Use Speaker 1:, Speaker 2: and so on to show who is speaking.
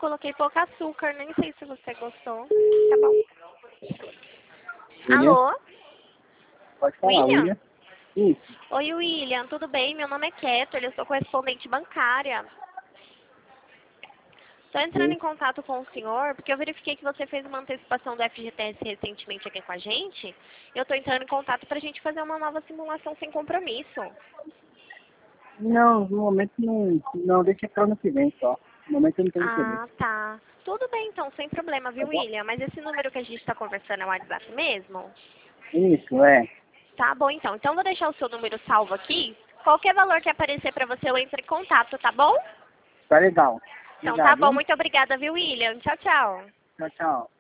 Speaker 1: coloquei pouco açúcar, nem sei se você gostou. Tá bom. Alô?
Speaker 2: Pode falar,
Speaker 1: William?
Speaker 2: William. Isso.
Speaker 1: Oi, William, tudo bem? Meu nome é Keto, eu sou correspondente bancária. Estou entrando em contato com o senhor porque eu verifiquei que você fez uma antecipação do FGTS recentemente aqui com a gente. Eu estou entrando em contato para a gente fazer uma nova simulação sem compromisso.
Speaker 2: Não, no momento não, deixa para ano que vem só. No momento eu não tenho interesse.
Speaker 1: Ah, tá. Tudo bem então, sem problema,
Speaker 2: Tá
Speaker 1: viu,
Speaker 2: bom?
Speaker 1: William? Mas esse número que a gente está conversando é o WhatsApp mesmo?
Speaker 2: Isso, é.
Speaker 1: Tá bom então. Então eu vou deixar o seu número salvo aqui. Qualquer valor que aparecer para você, eu entro em contato, tá bom?
Speaker 2: Tá legal.
Speaker 1: Então tá
Speaker 2: Obrigado,
Speaker 1: bom,
Speaker 2: hein?
Speaker 1: muito obrigada, viu, William? Tchau, tchau.
Speaker 2: Tchau, tchau.